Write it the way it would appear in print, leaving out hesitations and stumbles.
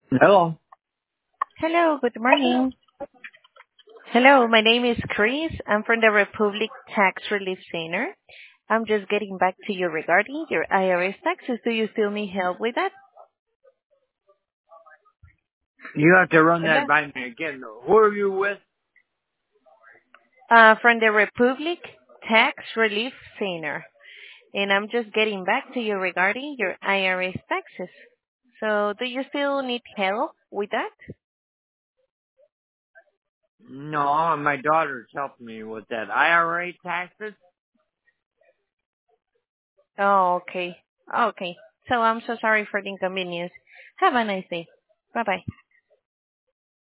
Hello. Hello, good morning. Hello, my name is Chris. I'm from the Republic Tax Relief Center. I'm just getting back to you regarding your IRS taxes. Do you still need help with that? You have to run that Hello. by me again. Who are you with? From the Republic Tax Relief Center. And I'm just getting back to you regarding your IRS taxes. So do you still need help with that? No, my daughter's helping me with that. IRA taxes? Oh, okay. Okay. So I'm so sorry for the inconvenience. Have a nice day. Bye bye.